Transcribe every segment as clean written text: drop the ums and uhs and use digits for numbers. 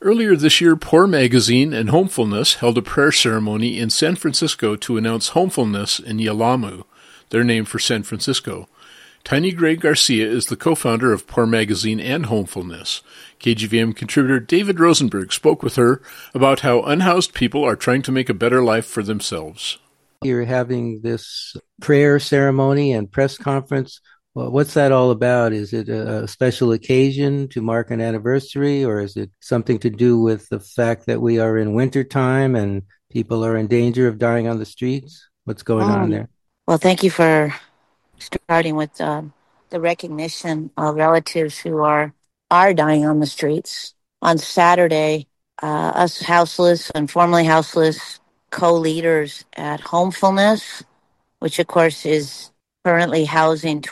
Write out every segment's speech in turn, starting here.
Earlier this year, Poor Magazine and Homefulness held a prayer ceremony in San Francisco to announce Homefulness in Yelamu, their name for San Francisco. Tiny Gray Garcia is the co-founder of Poor Magazine and Homefulness. KGVM contributor David Rosenberg spoke with her about how unhoused people are trying to make a better life for themselves. You're having this prayer ceremony and press conference. Well, what's that all about? Is it a special occasion to mark an anniversary, or is it something to do with the fact that we are in wintertime and people are in danger of dying on the streets? What's going on there? Well, thank you for starting with the recognition of relatives who are dying on the streets. On Saturday, us houseless and formerly houseless co-leaders at Homefulness, which of course is currently housing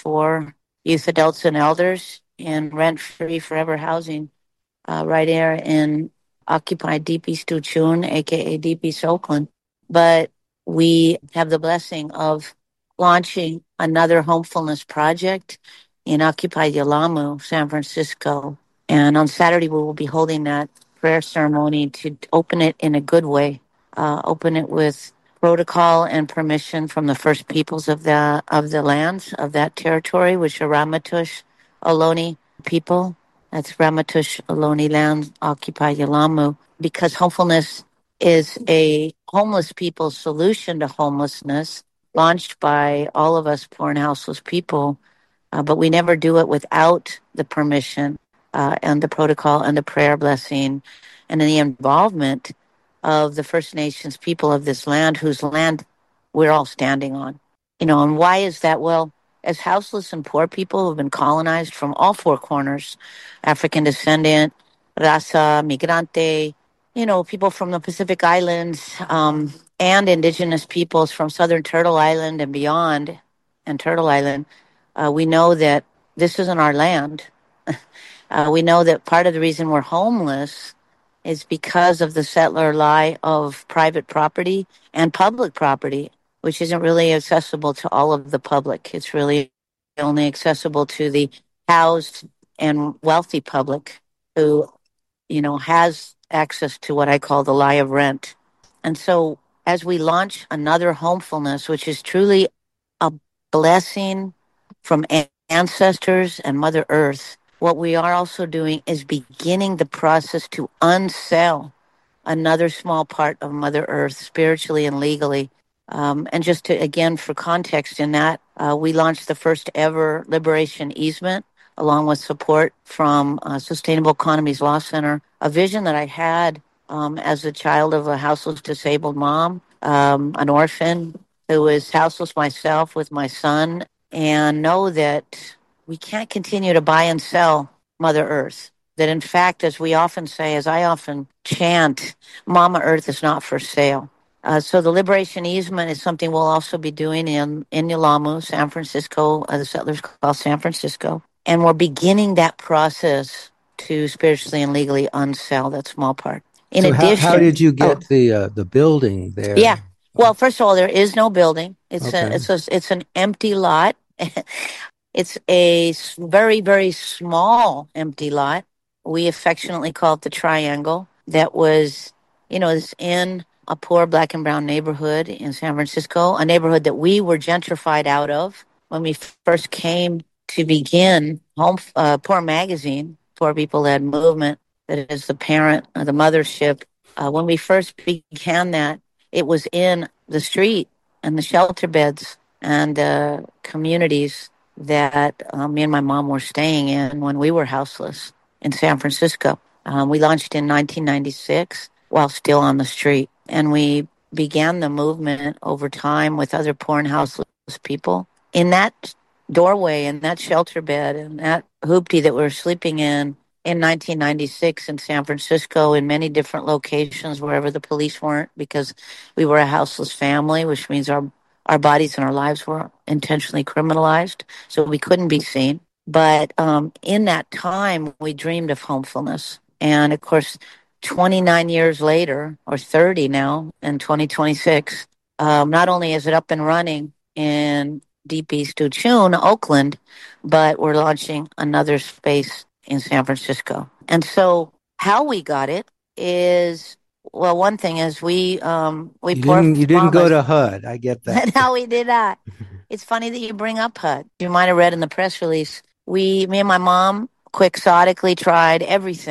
24 youth adults and elders in rent-free forever housing right here in occupied Deep East Tuchun, aka Deep East Oakland. But we have the blessing of launching another Homefulness project in occupied Yelamu, San Francisco. And on Saturday, we will be holding that prayer ceremony to open it in a good way, open it with protocol and permission from the first peoples of the lands of that territory, which are Ramaytush Ohlone people. That's Ramaytush Ohlone land, occupied Yelamu, because Homefulness is a homeless people's solution to homelessness, launched by all of us poor and houseless people, but we never do it without the permission and the protocol and the prayer blessing and the involvement of the First Nations people of this land, whose land we're all standing on. And why is that? Well, as houseless and poor people who've been colonized from all four corners, African descendant, raza, migrante, people from the Pacific Islands, and indigenous peoples from southern Turtle Island and beyond, and Turtle Island, we know that this isn't our land. We know that part of the reason we're homeless is because of the settler lie of private property and public property, which isn't really accessible to all of the public. It's really only accessible to the housed and wealthy public who, has access to what I call the lie of rent. And so as we launch another Homefulness, which is truly a blessing from ancestors and Mother Earth, what we are also doing is beginning the process to unsell another small part of Mother Earth spiritually and legally. And just to, again, for context in that, we launched the first ever liberation easement along with support from Sustainable Economies Law Center, a vision that I had as a child of a houseless disabled mom, an orphan who was houseless myself with my son, and know that we can't continue to buy and sell Mother Earth. That in fact, as we often say, as I often chant, Mama Earth is not for sale. So the liberation easement is something we'll also be doing in Yelamu, San Francisco, the settlers call San Francisco. And we're beginning that process to spiritually and legally unsell that small part. In addition, how did you get the building there? Yeah. Well, first of all, there is no building. It's an empty lot. It's a very, very small empty lot. We affectionately call it the Triangle. That was, it's in a poor black and brown neighborhood in San Francisco, a neighborhood that we were gentrified out of when we first came to begin Poor Magazine, Poor People-Led Movement, that is the parent, the mothership. When we first began that, it was in the street and the shelter beds and communities that me and my mom were staying in when we were houseless in San Francisco. We launched in 1996 while still on the street. And we began the movement over time with other poor and houseless people. In that doorway, in that shelter bed, in that hoopty that we were sleeping in 1996 in San Francisco, in many different locations wherever the police weren't, because we were a houseless family, which means our bodies and our lives were intentionally criminalized, so we couldn't be seen. But in that time, we dreamed of Homefulness. And of course, 29 years later, or 30 now, in 2026, not only is it up and running in Deep East Tuchun, Oakland, but we're launching another space in San Francisco. And so How we got it is, well, one thing is we You poor didn't go mamas. to HUD. I get that. No, we did not. It's funny that you bring up HUD. You might have read in the press release. Me and my mom, quixotically tried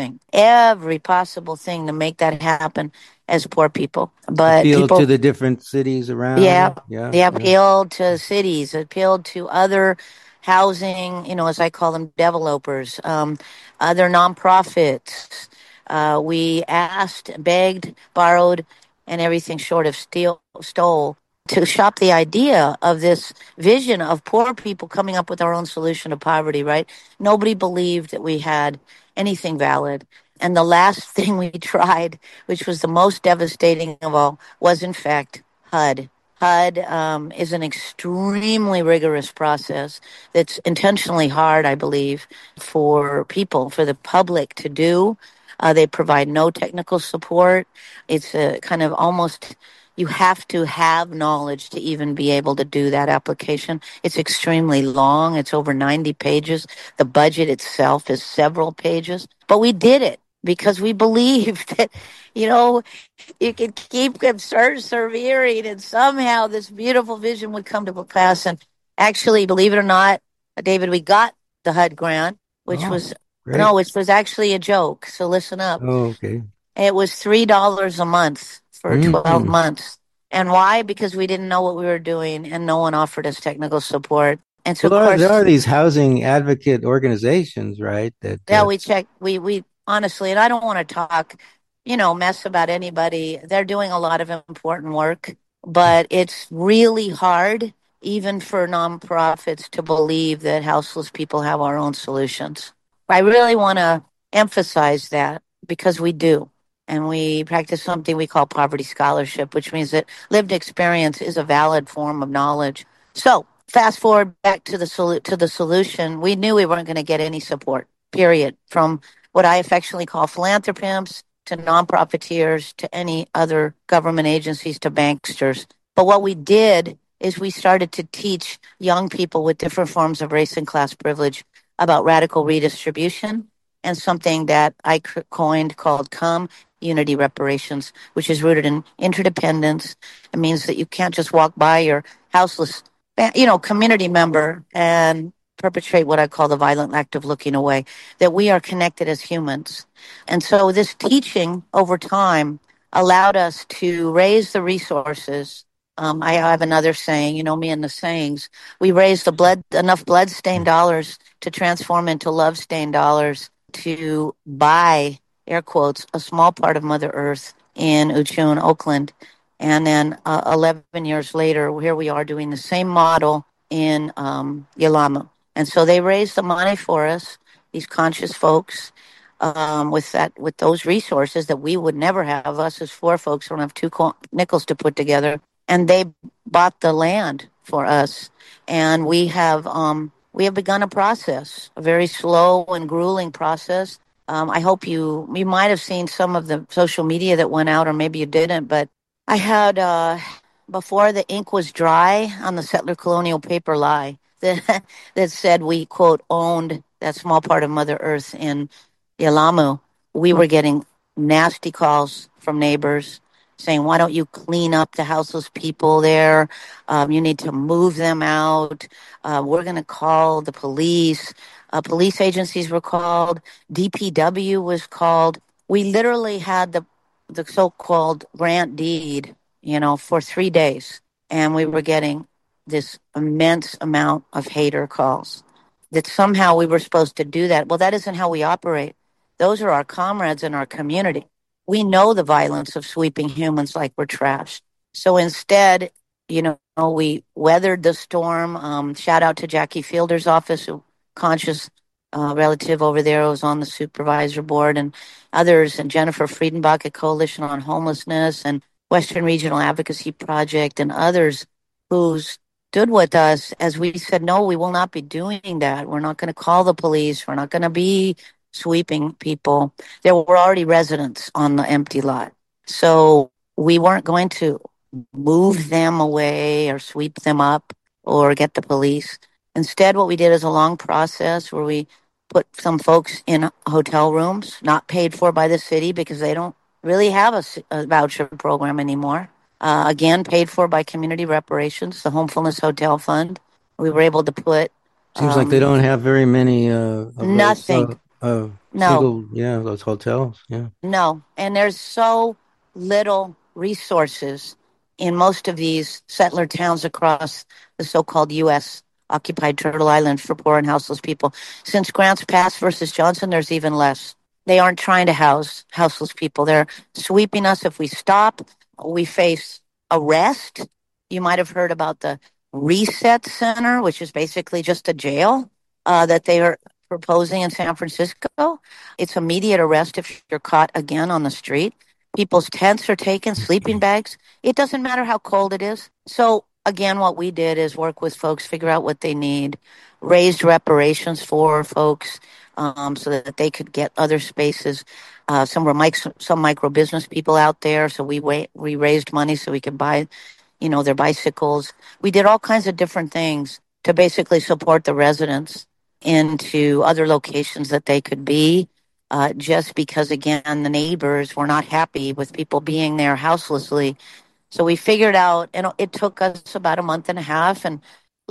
every possible thing to make that happen as poor people. But Appeal to people, the different cities yeah, around. Yeah, they yeah. appealed to cities, appealed to other housing, as I call them, developers, other nonprofits. We asked, begged, borrowed, and everything short of stole to shop the idea of this vision of poor people coming up with our own solution to poverty, right? Nobody believed that we had anything valid. And the last thing we tried, which was the most devastating of all, was in fact HUD. HUD is an extremely rigorous process that's intentionally hard, I believe, for people, for the public to do. They provide no technical support. It's a kind of almost, you have to have knowledge to even be able to do that application. It's extremely long. It's over 90 pages. The budget itself is several pages. But we did it because we believed that, you know, you could keep persevering and somehow this beautiful vision would come to pass. And actually, believe it or not, David, we got the HUD grant, which Oh, was, great. no, which was actually a joke. So listen up. Oh, okay. It was $3 a month for 12 Hmm. months. And why? Because we didn't know what we were doing and no one offered us technical support. And so, of Well, there course, are these housing advocate organizations, right? That yeah, we checked. We honestly, and I don't want to talk, mess about anybody. They're doing a lot of important work, but it's really hard, even for nonprofits, to believe that houseless people have our own solutions. I really want to emphasize that because we do. And we practice something we call poverty scholarship, which means that lived experience is a valid form of knowledge. So, fast forward back to the solution. We knew we weren't going to get any support, period, from what I affectionately call philanthropists to non-profiteers to any other government agencies to banksters. But what we did is we started to teach young people with different forms of race and class privilege about radical redistribution and something that I coined called COME, Unity Reparations, which is rooted in interdependence. It means that you can't just walk by your houseless, community member and perpetrate what I call the violent act of looking away, that we are connected as humans. And so this teaching over time allowed us to raise the resources. I have another saying, me and the sayings. We raised enough blood-stained dollars to transform into love-stained dollars to buy, air quotes, a small part of Mother Earth in Uchun, Oakland. And then 11 years later, here we are doing the same model in Yalamu. And so they raised the money for us, these conscious folks, with those resources that we would never have. Us as four folks don't have two nickels to put together, and they bought the land for us, and we have begun a process, a very slow and grueling process. I hope you might have seen some of the social media that went out, or maybe you didn't, but I had before the ink was dry on the settler colonial paper lie that that said we quote owned that small part of Mother Earth in Yalamu. We were getting nasty calls from neighbors saying, "Why don't you clean up the houseless people there? You need to move them out. We're going to call the police." Police agencies were called. DPW was called. We literally had the so-called grant deed, for 3 days, and we were getting this immense amount of hater calls that somehow we were supposed to do that. Well, that isn't how we operate. Those are our comrades in our community. We know the violence of sweeping humans like we're trash. So instead, we weathered the storm. Shout out to Jackie Fielder's office, a conscious relative over there who was on the supervisor board, and others, and Jennifer Friedenbach at Coalition on Homelessness, and Western Regional Advocacy Project, and others who stood with us as we said, no, we will not be doing that. We're not going to call the police. We're not going to be sweeping people. There were already residents on the empty lot. So we weren't going to move them away or sweep them up or get the police. Instead, what we did is a long process where we put some folks in hotel rooms, not paid for by the city because they don't really have a voucher program anymore. Again, paid for by community reparations, the Homefulness Hotel Fund. We were able to put Seems like they don't have very many of those nothing. No, single, those hotels. Yeah. no. And there's so little resources in most of these settler towns across the so-called U.S. occupied Turtle Island for poor and houseless people. Since Grants Pass versus Johnson, there's even less. They aren't trying to house houseless people. They're sweeping us. If we stop, we face arrest. You might have heard about the Reset Center, which is basically just a jail that they are proposing in San Francisco. It's immediate arrest if you're caught again on the street. People's tents are taken, sleeping bags. It doesn't matter how cold it is. So again, what we did is work with folks, figure out what they need, raised reparations for folks so that they could get other spaces. Some micro business people out there, so we raised money so we could buy, their bicycles. We did all kinds of different things to basically support the residents into other locations that they could be. Just because, again, the neighbors were not happy with people being there houselessly. So we figured out, and it took us about a month and a half. And,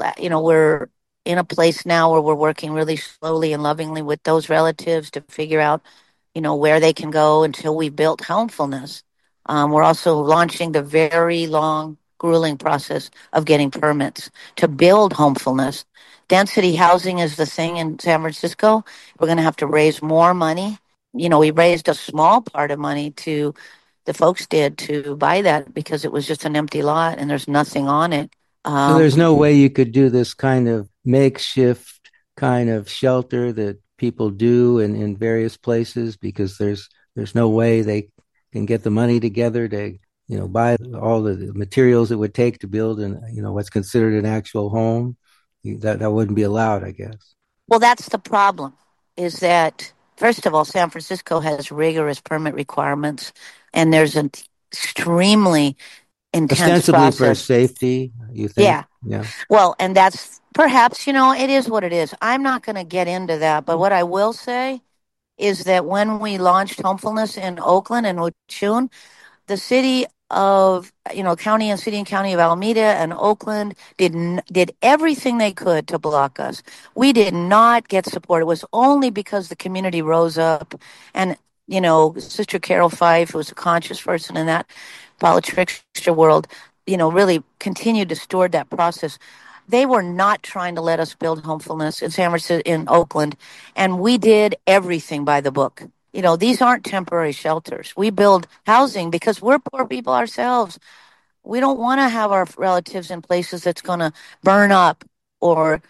we're in a place now where we're working really slowly and lovingly with those relatives to figure out, where they can go until we built Homefulness. We're also launching the very long, grueling process of getting permits to build Homefulness. Density housing is the thing in San Francisco. We're going to have to raise more money. We raised a small part of money the folks did to buy that because it was just an empty lot and there's nothing on it. So there's no way you could do this kind of makeshift kind of shelter that people do in various places because there's no way they can get the money together to buy all the materials it would take to build what's considered an actual home. That wouldn't be allowed, I guess. Well, that's the problem, is that, first of all, San Francisco has rigorous permit requirements, and there's an extremely intense ostensibly process. For safety, you think? Yeah. Well, and that's perhaps, it is what it is. I'm not going to get into that, but what I will say is that when we launched Homefulness in Oakland and Ochoon, the city of, county and county of Alameda and Oakland did everything they could to block us. We did not get support. It was only because the community rose up and, Sister Carol Fife, who was a conscious person in that politics world, really continued to steward that process. They were not trying to let us build Homefulness in San Francisco, in Oakland, and we did everything by the book. These aren't temporary shelters. We build housing because we're poor people ourselves. We don't want to have our relatives in places that's going to burn up or,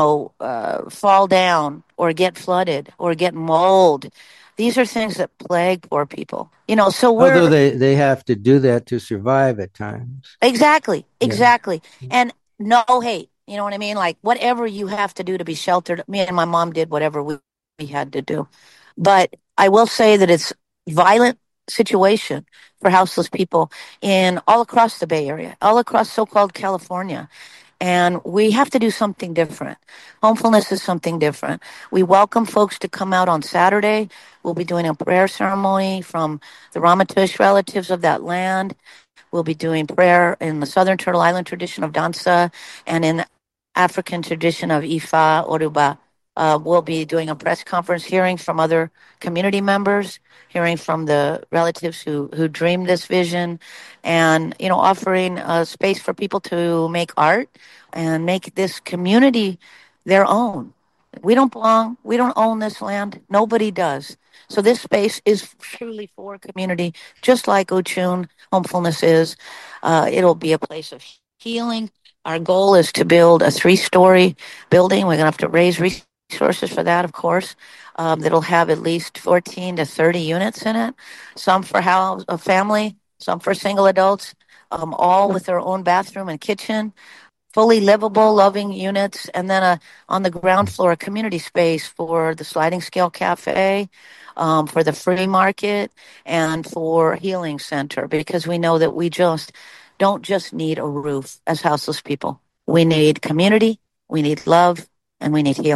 fall down or get flooded or get mold. These are things that plague poor people. So although they have to do that to survive at times. Exactly. And no hate. You know what I mean? Like whatever you have to do to be sheltered. Me and my mom did whatever we had to do. But I will say that it's a violent situation for houseless people in all across the Bay Area, all across so-called California. And we have to do something different. Homefulness is something different. We welcome folks to come out on Saturday. We'll be doing a prayer ceremony from the Ramaytush relatives of that land. We'll be doing prayer in the Southern Turtle Island tradition of Dansa and in the African tradition of Ifa Oruba. We'll be doing a press conference, hearing from other community members, hearing from the relatives who dreamed this vision, and offering a space for people to make art and make this community their own. We don't belong. We don't own this land. Nobody does. So this space is truly for community, just like Ochoon Homefulness is. It'll be a place of healing. Our goal is to build a 3-story building. We're going to have to raise resources for that, of course. That'll have at least 14 to 30 units in it. Some for a family, some for single adults, all with their own bathroom and kitchen. Fully livable, loving units, and then on the ground floor, a community space for the sliding scale cafe, for the free market, and for healing center, because we know that we don't just need a roof as houseless people. We need community, we need love, and we need healing.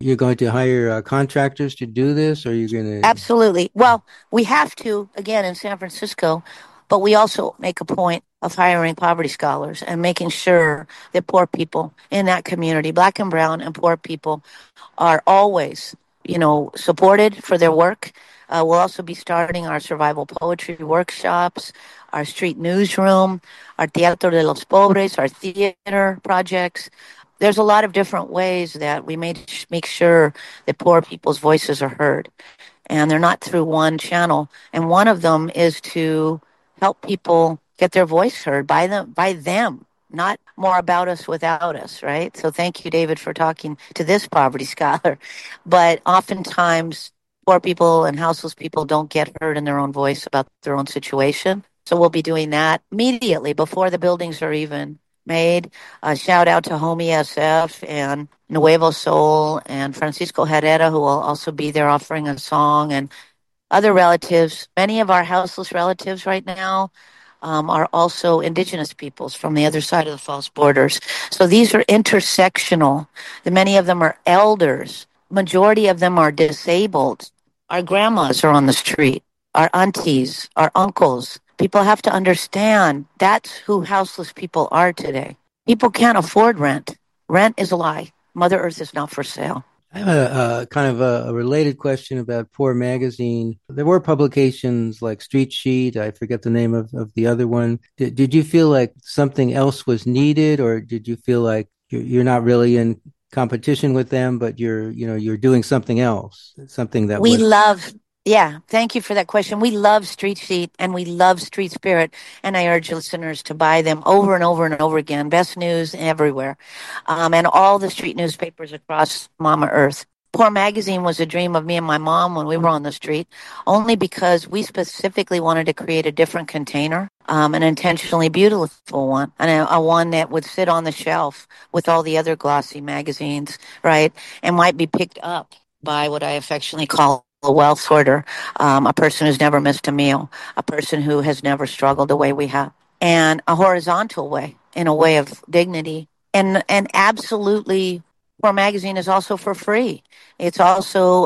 You're going to hire contractors to do this, or you're going to? Absolutely. Well, we have to, again, in San Francisco, but we also make a point of hiring poverty scholars and making sure that poor people in that community, black and brown and poor people, are always, supported for their work. We'll also be starting our survival poetry workshops, our street newsroom, our Teatro de los Pobres, our theater projects. There's a lot of different ways that we make sure that poor people's voices are heard, and they're not through one channel. And one of them is to help people get their voice heard by them, not more about us without us, right? So thank you, David, for talking to this poverty scholar. But oftentimes, poor people and houseless people don't get heard in their own voice about their own situation. So we'll be doing that immediately before the buildings are even made. A shout out to Homie SF and Nuevo Soul and Francisco Herrera, who will also be there offering a song, and other relatives. Many of our houseless relatives right now are also indigenous peoples from the other side of the false borders. So these are intersectional. Many of them are elders. Majority of them are disabled. Our grandmas are on the street. Our aunties, our uncles. People have to understand that's who houseless people are today. People can't afford rent. Rent is a lie. Mother Earth is not for sale. I have a kind of a related question about Poor Magazine. There were publications like Street Sheet. I forget the name of the other one. Did you feel like something else was needed, or did you feel like you're not really in competition with them, but you're doing something else, something that We was? love, yeah, thank you for that question. We love Street Sheet and we love Street Spirit, and I urge listeners to buy them over and over and over again. Best news everywhere. And all the street newspapers across Mama Earth. Poor Magazine was a dream of me and my mom when we were on the street, only because we specifically wanted to create a different container, an intentionally beautiful one, and a one that would sit on the shelf with all the other glossy magazines, right, and might be picked up by what I affectionately call a wealth hoarder, a person who's never missed a meal, a person who has never struggled the way we have, and a horizontal way, in a way of dignity, and absolutely. Poor Magazine is also for free. It's also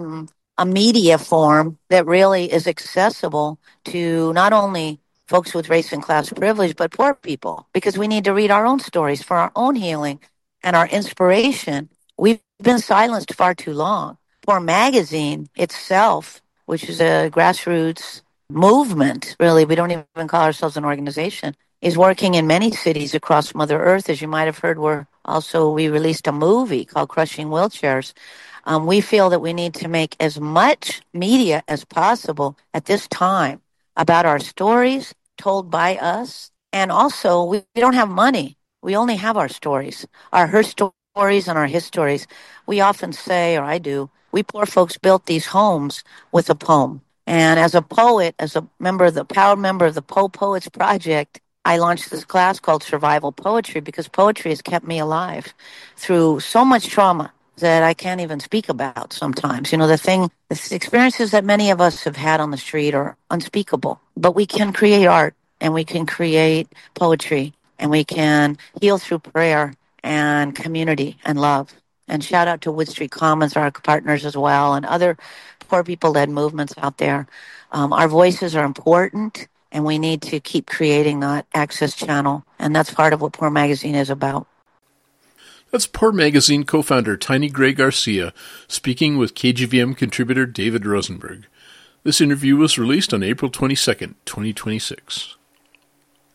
a media form that really is accessible to not only folks with race and class privilege, but poor people, because we need to read our own stories for our own healing and our inspiration. We've been silenced far too long. Poor Magazine itself, which is a grassroots movement, really, we don't even call ourselves an organization, is working in many cities across Mother Earth. As you might have heard, we released a movie called Crushing Wheelchairs. We feel that we need to make as much media as possible at this time about our stories told by us. And also, we don't have money. We only have our stories, her stories and our his stories. We often say, or I do, we poor folks built these homes with a poem. And as a poet, as a proud member of the Poets Project, I launched this class called Survival Poetry because poetry has kept me alive through so much trauma that I can't even speak about sometimes. The experiences that many of us have had on the street are unspeakable, but we can create art and we can create poetry and we can heal through prayer and community and love. And shout out to Wood Street Commons, our partners as well, and other poor people-led movements out there. Our voices are important, and we need to keep creating that access channel. And that's part of what Poor Magazine is about. That's Poor Magazine co-founder Tiny Gray Garcia speaking with KGVM contributor David Rosenberg. This interview was released on April 22nd, 2026.